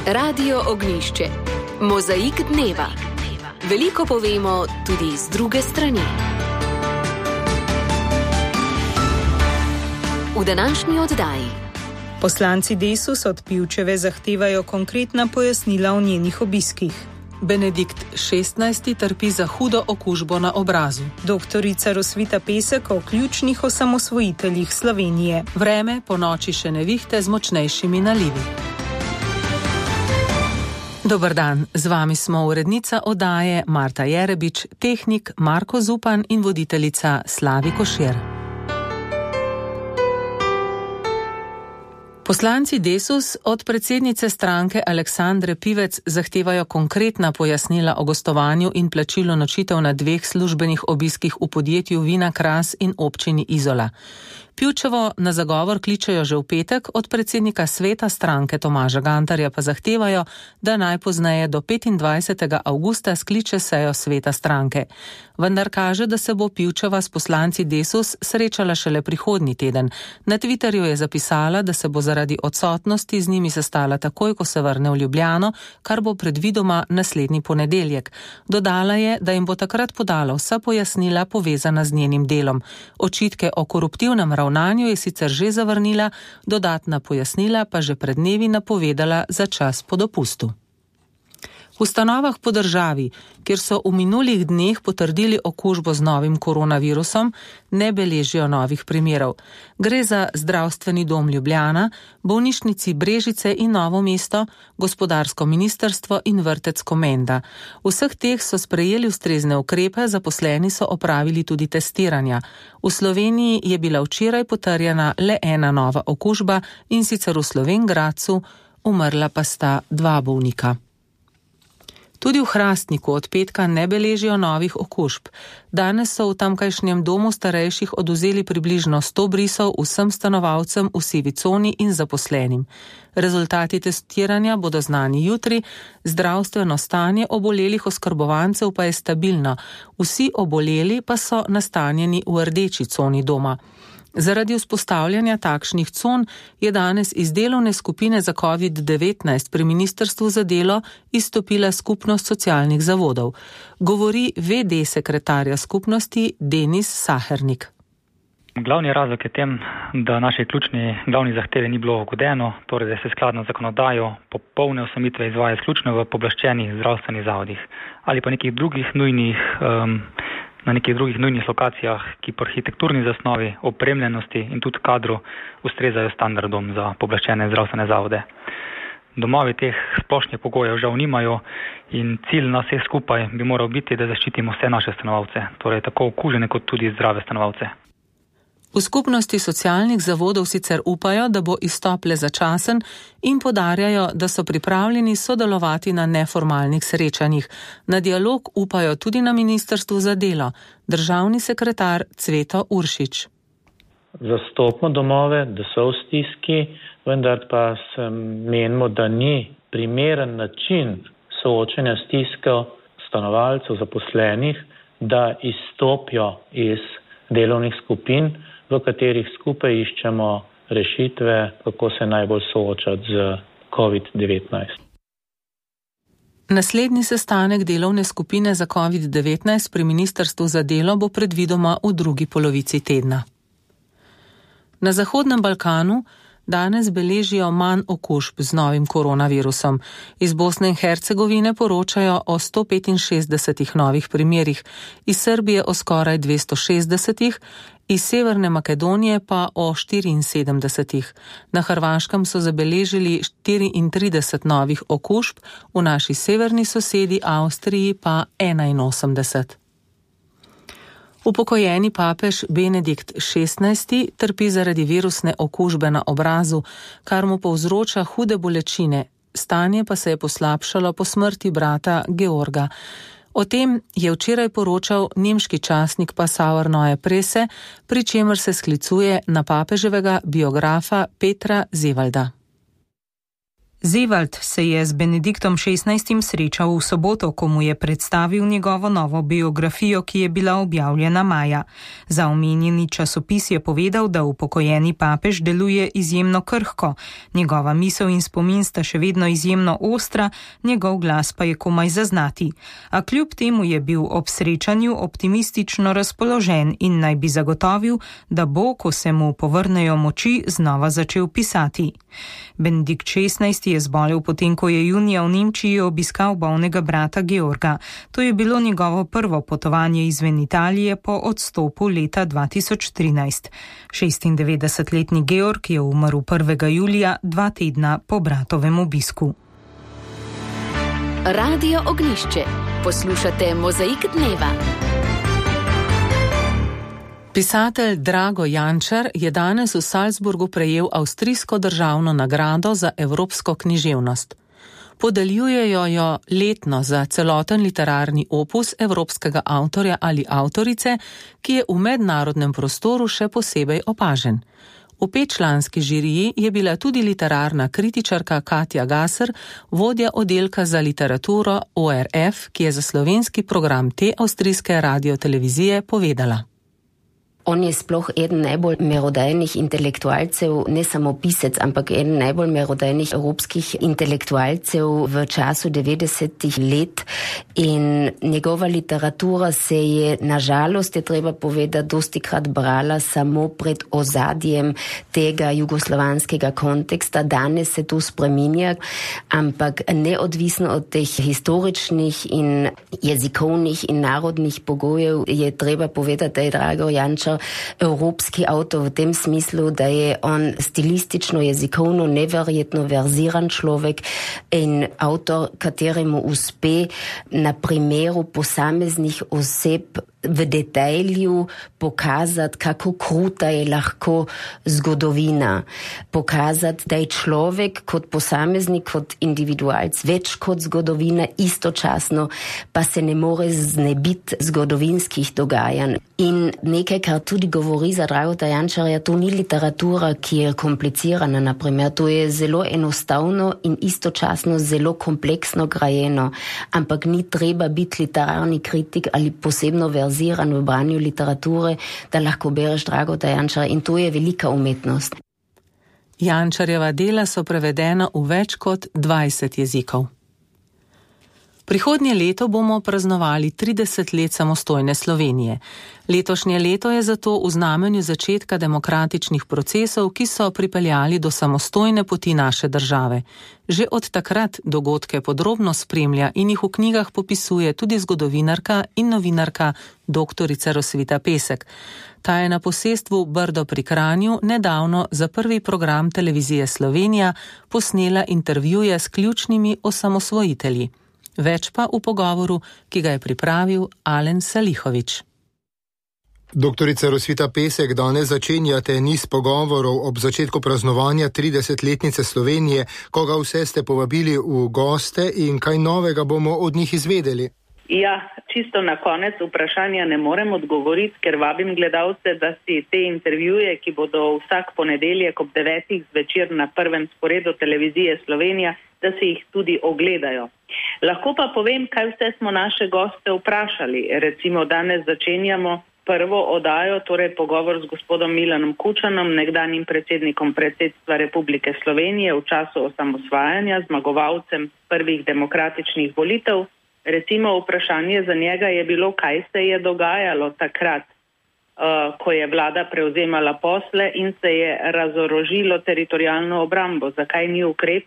Radio Ognjišče. Mozaik dneva. Veliko povemo tudi z druge strani. V današnji oddaji. Poslanci Desus od Pivčeve zahtevajo konkretna pojasnila o njenih obiskih. Benedikt XVI trpi za hudo okužbo na obrazu. Doktorica Rosvita Pesek o ključnih osamosvojiteljih Slovenije. Vreme po noči še nevihte z močnejšimi nalivi. Dober dan, z vami smo urednica oddaje Marta Jerebič, tehnik Marko Zupan in voditeljica Slavi Košir. Poslanci Desus od predsednice stranke Aleksandre Pivec zahtevajo konkretna pojasnila o gostovanju in plačilu nočitev na 2 službenih obiskih v podjetju Vina Kras in občini Izola. Pivčevo na zagovor kličejo že v petek, od predsednika sveta stranke Tomaža Gantarja pa zahtevajo, da najpozneje do 25. avgusta skliče sejo sveta stranke. Vendar kaže, da se bo Pivčeva s poslanci Desus srečala šele prihodnji teden. Na Twitterju je zapisala, da se bo zaradi odsotnosti z njimi sestala takoj, ko se vrne v Ljubljano, kar bo predvidoma naslednji ponedeljek. Dodala je, da jim bo takrat podala vsa pojasnila povezana z njenim delom. Očitke o koruptivnem ravnanju je sicer že zavrnila, dodatna pojasnila pa že pred dnevi napovedala za čas po dopustu. V ustanovah po državi, kjer so v minulih dneh potrdili okužbo z novim koronavirusom, ne beležijo novih primerov. Gre za Zdravstveni dom Ljubljana, bolnišnici Brežice in Novo mesto, gospodarsko ministrstvo in vrtec Komenda. Vseh teh so sprejeli ustrezne ukrepe, zaposleni so opravili tudi testiranja. V Sloveniji je bila včeraj potrjena le ena nova okužba, in sicer v Slovenj Gradcu, umrla pa sta 2 bolnika. Tudi v Hrastniku od petka ne beležijo novih okužb. Danes so v tamkajšnjem domu starejših odvzeli približno 100 brisov vsem stanovalcem v sivi coni in zaposlenim. Rezultati testiranja bodo znani jutri, zdravstveno stanje obolelih oskrbovancev pa je stabilno. Vsi oboleli pa so nastanjeni v rdeči coni doma. Zaradi vzpostavljanja takšnih con je danes iz delovne skupine za COVID-19 pri Ministrstvu za delo izstopila skupnost socialnih zavodov. Govori VD sekretarja skupnosti Denis Sahernik. Glavni razlog je tem, da naše glavni zahteve ni bilo ugodeno, torej da se skladno zakonodajo popolne osamitve izvaja izključno v pooblaščenih zdravstvenih zavodih ali pa na nekih drugih nujnih lokacijah, ki po arhitekturni zasnovi, opremljenosti in tudi kadru ustrezajo standardom za pooblaščene zdravstvene zavode. Domovi teh splošnih pogojev žal nimajo in cilj nas vseh skupaj bi moral biti, da zaščitimo vse naše stanovalce, torej tako okužene kot tudi zdrave stanovalce. V skupnosti socialnih zavodov sicer upajo, da bo izstop le začasen in podarjajo, da so pripravljeni sodelovati na neformalnih srečanjih. Na dialog upajo tudi na Ministrstvu za delo. Državni sekretar Cveto Uršič. Zastopamo domove, da so v stiski, vendar pa menimo, da ni primeren način soočanja stiskov stanovalcev zaposlenih, da izstopijo iz delovnih skupin, v katerih skupaj iščemo rešitve, kako se najbolj soočati z COVID-19. Naslednji sestanek delovne skupine za COVID-19 pri Ministrstvu za delo bo predvidoma v drugi polovici tedna. Na Zahodnem Balkanu danes beležijo manj okužb z novim koronavirusom. Iz Bosne in Hercegovine poročajo o 165 novih primerih, iz Srbije o skoraj 260, iz Severne Makedonije pa o 74. Na Hrvaškem so zabeležili 34 novih okužb, v naši severni sosedi Avstriji pa 81. Upokojeni papež Benedikt XVI trpi zaradi virusne okužbe na obrazu, kar mu povzroča hude bolečine. Stanje pa se je poslabšalo po smrti brata Georga. O tem je včeraj poročal nemški časnik Passauer Neue Presse, pri čemer se sklicuje na papeževega biografa Petra Zevalda. Zevald se je z Benediktom XVI. Srečal v soboto, ko mu je predstavil njegovo novo biografijo, ki je bila objavljena maja. Za omenjeni časopis je povedal, da upokojeni papež deluje izjemno krhko. Njegova misel in spomin sta še vedno izjemno ostra, njegov glas pa je komaj zaznati. A kljub temu je bil ob srečanju optimistično razpoložen in naj bi zagotovil, da bo, ko se mu povrnejo moči, znova začel pisati. Benedikt XVI. Je zbolel potem, ko je junija v Nemčiji obiskal bolnega brata Georga. To je bilo njegovo prvo potovanje izven Italije po odstopu leta 2013. 96-letni Georg je umrl 1. julija, 2 tedna po bratovem obisku. Radio Ognjišče. Poslušate Mozaik dneva. Pisatelj Drago Jančar je danes v Salzburgu prejel avstrijsko državno nagrado za evropsko književnost. Podeljujejo jo letno za celoten literarni opus evropskega avtorja ali avtorice, ki je v mednarodnem prostoru še posebej opažen. V 5-članski žiriji je bila tudi literarna kritičarka Katja Gasser, vodja oddelka za literaturo ORF, ki je za slovenski program te avstrijske radiotelevizije povedala. On je sploh eden najbolj merodajnih intelektualcev, ne samo pisec, ampak eden najbolj merodajnih evropskih intelektualcev v času 90-ih let in njegova literatura se je, nažalost je treba povedati, dostikrat brala samo pred ozadjem tega jugoslovanskega konteksta. Danes se to spreminja, ampak neodvisno od teh historičnih in jezikovnih in narodnih pogojev je treba povedati, da je Drago Jančar evropski avtor v tem smislu, da je on stilistično, jezikovno neverjetno verziran človek in avtor, kateremu uspe na primeru posameznih oseb v detajlju pokazati, kako kruta je lahko zgodovina. Pokazati, da je človek kot posameznik, kot individualc več kot zgodovina, istočasno pa se ne more znebiti zgodovinskih dogajanj. In nekaj, kar tudi govori za Draga Jančarja, to ni literatura, ki je komplicirana, naprimer. To je zelo enostavno in istočasno zelo kompleksno grajeno, ampak ni treba biti literarni kritik ali posebno verziran v branju literature, da lahko bereš Drago Jančarja, in to je velika umetnost. Jančarjeva dela so prevedena v več kot 20 jezikov. Prihodnje leto bomo praznovali 30 let samostojne Slovenije. Letošnje leto je zato v znamenju začetka demokratičnih procesov, ki so pripeljali do samostojne poti naše države. Že od takrat dogodke podrobno spremlja in jih v knjigah popisuje tudi zgodovinarka in novinarka dr. Rosvita Pesek. Ta je na posestvu Brdo pri Kranju nedavno za prvi program televizije Slovenija posnela intervjuje s ključnimi osamosvojitelji. Več pa v pogovoru, ki ga je pripravil Alen Salihovič. Doktorica Rosvita Pesek, danes začenjate niz pogovorov ob začetku praznovanja 30-letnice Slovenije. Koga vse ste povabili v goste in kaj novega bomo od njih izvedeli? Ja, čisto na konec vprašanja ne morem odgovoriti, ker vabim gledalce, da si te intervjuje, ki bodo vsak ponedeljek ob 9. zvečer na prvem sporedu televizije Slovenija, da si jih tudi ogledajo. Lahko pa povem, kaj vse smo naše goste vprašali. Recimo danes začenjamo prvo oddajo, torej pogovor z gospodom Milanom Kučanom, nekdanjim predsednikom predsedstva Republike Slovenije v času osamosvajanja, zmagovalcem prvih demokratičnih volitev. Recimo vprašanje za njega je bilo, kaj se je dogajalo takrat, ko je vlada prevzemala posle in se je razorožilo teritorijalno obrambo. Zakaj ni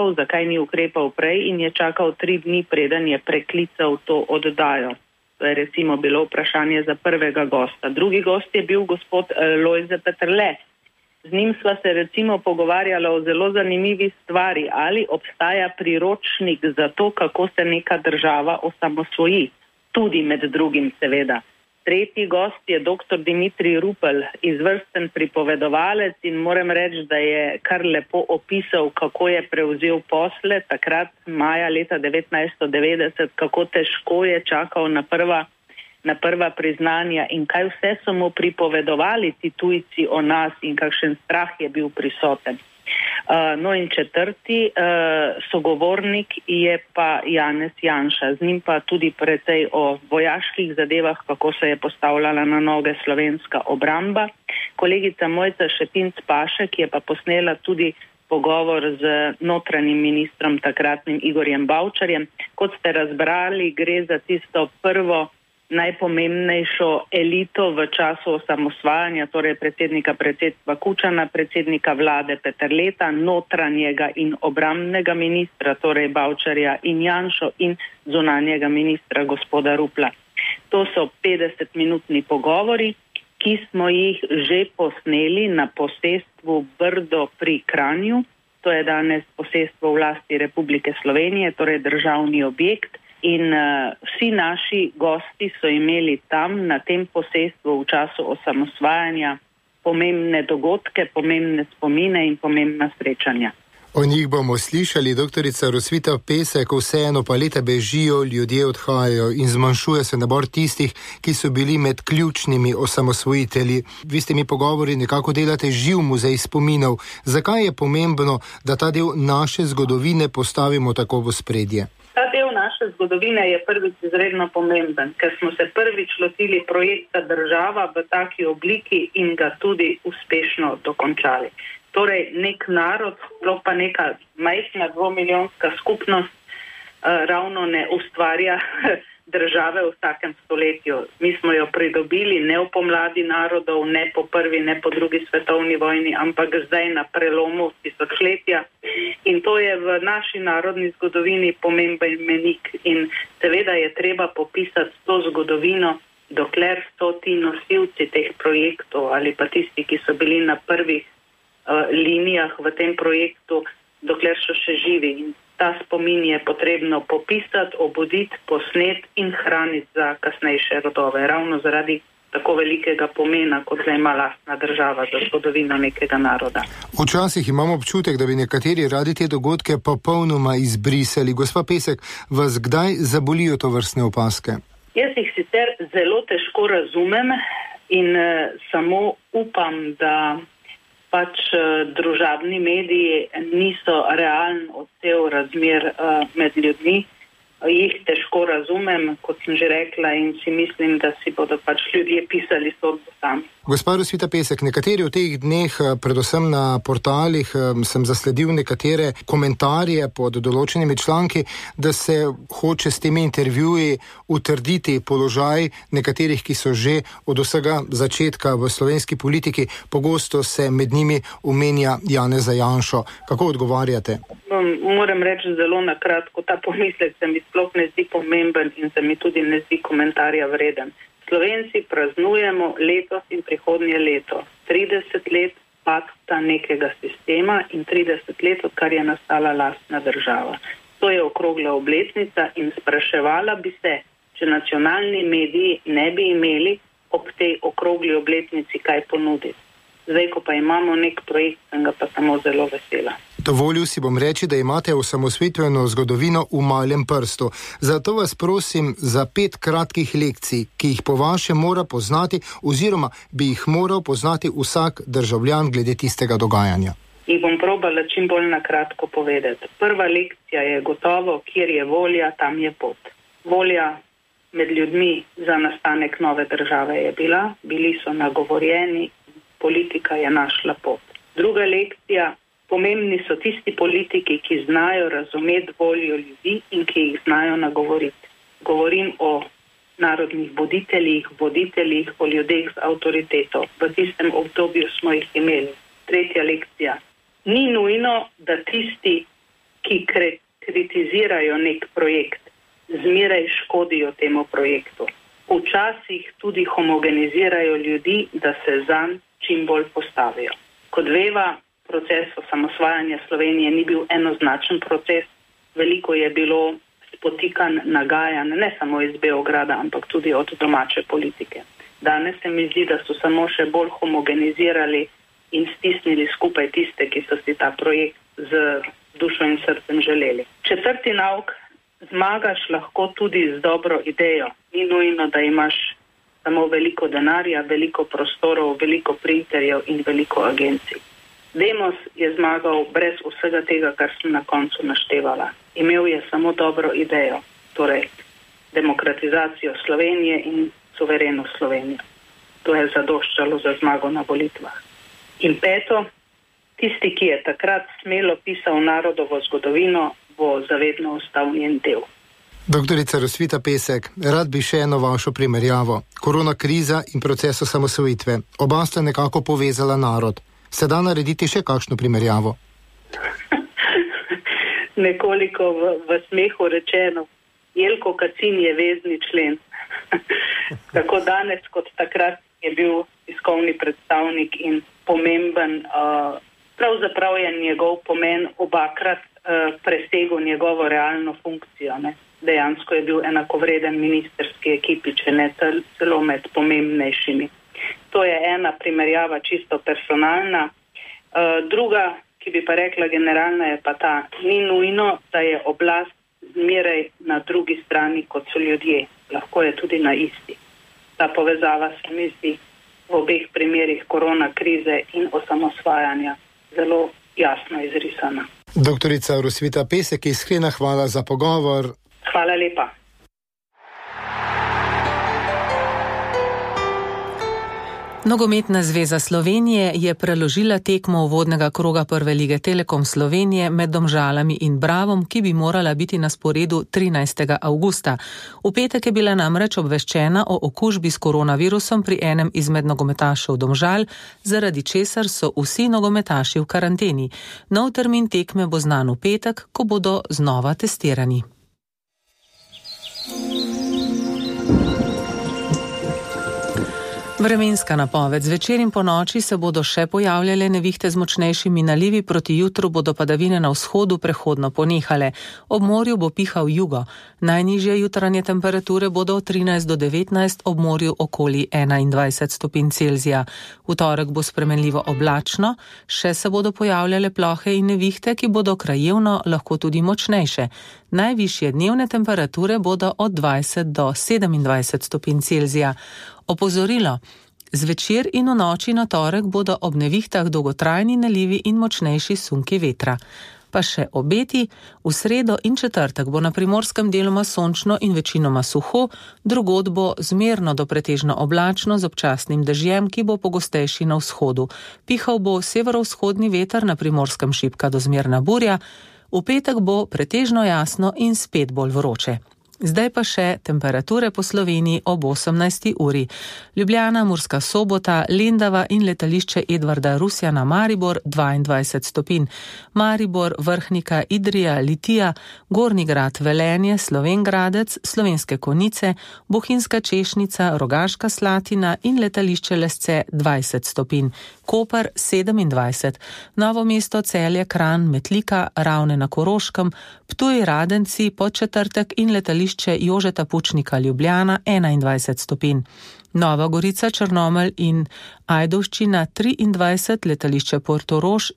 ukrepal prej in je čakal 3 dni, preden je preklical to oddajo. To je recimo bilo vprašanje za prvega gosta. Drugi gost je bil gospod Lojze Peterle. Z njim sva se recimo pogovarjala o zelo zanimivi stvari, ali obstaja priročnik za to, kako se neka država osamosvoji. Tudi med drugim seveda. Tretji gost je dr. Dimitrij Rupel, izvrsten pripovedovalec in moram reči, da je kar lepo opisal, kako je prevzel posle takrat maja leta 1990, kako težko je čakal na prva priznanja in kaj vse so mu pripovedovali ti tujci o nas in kakšen strah je bil prisoten. No in četrti sogovornik je pa Janez Janša. Z njim pa tudi precej o vojaških zadevah, kako se je postavljala na noge slovenska obramba. Kolegica Mojca Šetinc Pašek je pa posnela tudi pogovor z notranjim ministrom, takratnim Igorjem Bavčarjem. Kot ste razbrali, gre za tisto prvo najpomembnejšo elito v času osamosvajanja, torej predsedstva Kučana, predsednika vlade Peterleta, notranjega in obrambnega ministra, torej Bavčarja in Janšo, in zunanjega ministra gospoda Rupla. To so 50-minutni pogovori, ki smo jih že posneli na posestvu Brdo pri Kranju. To je danes posestvo v lasti Republike Slovenije, torej državni objekt. In vsi naši gosti so imeli tam na tem posestvu v času osamosvajanja pomembne dogodke, pomembne spomine in pomembna srečanja. O njih bomo slišali, doktorica Rosvita Pesek, vseeno pa leta bežijo, ljudje odhajajo in zmanjšuje se nabor tistih, ki so bili med ključnimi osamosvojitelji. Vi ste mi pogovori nekako delate živ muzej spominov. Zakaj je pomembno, da ta del naše zgodovine postavimo tako v spredje? Ta del naše zgodovine je prvič izredno pomemben, ker smo se prvič lotili projekta država v taki obliki in ga tudi uspešno dokončali. Torej, nek narod, sploh pa neka majhna 2-milijonska skupnost ravno ne ustvarja države v vsakem stoletju. Mi smo jo pridobili ne v pomladi narodov, ne po prvi, ne po drugi svetovni vojni, ampak zdaj na prelomu tisočletja. In to je v naši narodni zgodovini pomemben menik. In seveda je treba popisati to zgodovino, dokler so ti nosilci teh projektov ali pa tisti, ki so bili na prvih linijah v tem projektu, dokler so še živi. In ta spomin je potrebno popisati, obuditi, posnet in hraniti za kasnejše rodove. Ravno zaradi tako velikega pomena, kot ga ima lastna država za zgodovino nekega naroda. Včasih imamo občutek, da bi nekateri radi te dogodke popolnoma izbrisali. Gospa Pesek, vas kdaj zabolijo to vrstne opaske? Jaz jih sicer zelo težko razumem in samo upam, da pač družabni mediji niso realen odsev razmer med ljudmi. Jih težko razumem, kot sem že rekla, in si mislim, da si bodo pač ljudje pisali sodbo sami. Gospa Rosvita Pesek, nekateri v teh dneh, predvsem na portalih, sem zasledil nekatere komentarje pod določenimi članki, da se hoče s temi intervjuji utrditi položaj nekaterih, ki so že od vsega začetka v slovenski politiki. Pogosto se med njimi omenja Janeza Janšo. Kako odgovarjate? Moram reči zelo na kratko, ta pomislek se mi sploh ne zdi pomemben in se mi tudi ne zdi komentarja vreden. Slovenci praznujemo letos in prihodnje leto 30 let pakta nekega sistema in 30 let, odkar je nastala lastna država. To je okrogla obletnica in spraševala bi se, če nacionalni mediji ne bi imeli ob tej okrogli obletnici kaj ponuditi. Zdaj, ko pa imamo nek projekt, sem ga pa samo zelo vesela. Dovolil si bom reči, da imate osamosvojitveno zgodovino v malem prstu. Zato vas prosim za 5 kratkih lekcij, ki jih po vaše mora poznati oziroma bi jih moral poznati vsak državljan glede tistega dogajanja. Jih bom probala čim bolj na kratko povedati. Prva lekcija je gotovo, kjer je volja, tam je pot. Volja med ljudmi za nastanek nove države je bila, bili so nagovorjeni, politika je našla pot. Druga lekcija, pomembni so tisti politiki, ki znajo razumeti voljo ljudi in ki jih znajo nagovoriti. Govorim o narodnih voditeljih, o ljudeh z avtoriteto. V tistem obdobju smo jih imeli. Tretja lekcija. Ni nujno, da tisti, ki kritizirajo nek projekt, zmeraj škodijo temu projektu. Včasih tudi homogenizirajo ljudi, da se zanj čim bolj postavijo. Kot veva, proces osamosvajanja Slovenije ni bil enoznačen proces. Veliko je bilo spotikan, nagajan, ne samo iz Beograda, ampak tudi od domače politike. Danes se mi zdi, da so samo še bolj homogenizirali in stisnili skupaj tiste, ki so si ta projekt z dušo in srcem želeli. Četrti nauk, zmagaš lahko tudi z dobro idejo. Ni nujno, da imaš samo veliko denarja, veliko prostorov, veliko printerjev in veliko agencij. Demos je zmagal brez vsega tega, kar sem na koncu naštevala. Imel je samo dobro idejo, torej demokratizacijo Slovenije in suvereno Slovenijo. To je zadoščalo za zmago na volitvah. In peto, tisti, ki je takrat smelo pisal narodovo zgodovino, bo zavedno ostal njen del. Doktorica Rosvita Pesek, rad bi še eno vašo primerjavo. Korona kriza in proces osamosvojitve. Oba sta nekako povezala narod. Se da narediti še kakšno primerjavo? Nekoliko v smehu rečeno. Jelko Kacin je vezni člen. Tako danes kot takrat je bil tiskovni predstavnik in pomemben. Pravzaprav je njegov pomen obakrat presegel njegovo realno funkcijo. Ne? Dejansko je bil enakovreden ministerski ekipi, če ne celo med pomembnejšimi. To je ena primerjava čisto personalna. Druga, ki bi pa rekla generalna, je pa ta. Ni nujno, da je oblast zmeraj na drugi strani, kot so ljudje. Lahko je tudi na isti. Ta povezava se mi zdi v obeh primerih korona krize in osamosvajanja zelo jasno izrisana. Doktorica Rosvita Pesek, iskrena hvala za pogovor. Hvala lepa. Nogometna zveza Slovenije je preložila tekmo uvodnega kroga prve lige Telekom Slovenije med Domžalami in Bravom, ki bi morala biti na sporedu 13. avgusta. V petek je bila namreč obveščena o okužbi s koronavirusom pri enem izmed nogometašev Domžal, zaradi česar so vsi nogometaši v karanteni. Nov termin tekme bo znan v petek, ko bodo znova testirani. Vremenska napoved. Zvečer in ponoči se bodo še pojavljale nevihte z močnejšimi nalivi, proti jutru bodo padavine na vzhodu prehodno ponehale. Ob morju bo pihal jugo. Najnižje jutranje temperature bodo od 13 do 19, ob morju okoli 21 stopinj Celzija. V torek bo spremenljivo oblačno, še se bodo pojavljale plohe in nevihte, ki bodo krajevno lahko tudi močnejše. Najvišje dnevne temperature bodo od 20 do 27 stopinj Celzija. Opozorilo. Zvečer in v noči na torek bodo ob nevihtah dolgotrajni nalivi in močnejši sunki vetra. Pa še obeti. V sredo in četrtek bo na primorskem deloma sončno in večinoma suho, drugod bo zmerno do pretežno oblačno z občasnim dežjem, ki bo pogostejši na vzhodu. Pihal bo severovzhodni veter, na primorskem šibka do zmerna burja. V petek bo pretežno jasno in spet bolj vroče. Zdaj pa še temperature po Sloveniji ob 18. uri. Ljubljana, Murska Sobota, Lendava in letališče Edvarda Rusjana Maribor 22 stopinj. Maribor, Vrhnika, Idrija, Litija, Gornji Grad, Velenje, Slovenj Gradec, Slovenske Konjice, Bohinjska Češnica, Rogaška Slatina in letališče Lesce 20 stopinj. Koper 27, Novo mesto, Celje, Kranj, Metlika, Ravne na Koroškem, Ptuj, Radenci, Podčetrtek in letališče Jožeta Pučnika Ljubljana 21 stopinj. Nova Gorica, Črnomelj in Ajdovščina 23, letališče Portorož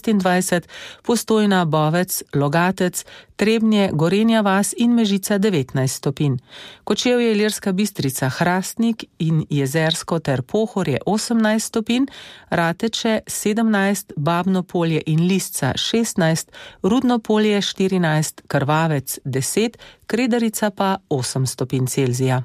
26, Postojna, Bovec, Logatec, Trebnje, Gorenja vas in Mežica 19 stopinj. Kočevje, Ilirska Bistrica, Hrastnik in Jezersko ter Pohorje 18 stopinj, Rateče 17, Babno Polje in Lisca 16, Rudno Polje 14, Krvavec 10, Kredarica pa 8 stopinj Celzija.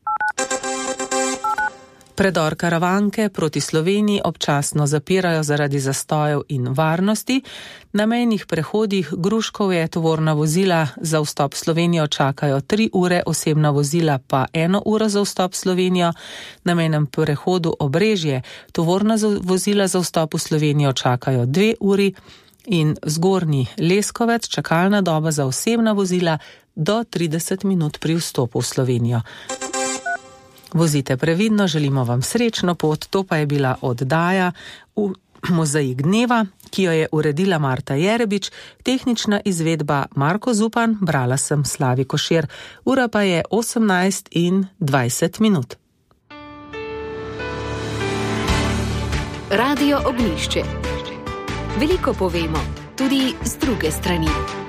Predor Karavanke proti Sloveniji občasno zapirajo zaradi zastojev in varnosti. Na mejnih prehodih Gruškovje tovorna vozila za vstop Slovenijo čakajo 3 ure, osebna vozila pa 1 uro za vstop Slovenijo. Na mejnem prehodu Obrežje tovorna vozila za vstop v Slovenijo čakajo 2 uri in Zgornji Leskovec čakalna doba za osebna vozila do 30 minut pri vstopu v Slovenijo. Vozite previdno, želimo vam srečno pot, to pa je bila oddaja v Mozaik dneva, ki jo je uredila Marta Jerebič, tehnična izvedba Marko Zupan, brala sem Slavi Košir, ura pa je 18:20 minut. Radio Ognjišče. Veliko povemo, tudi z druge strani.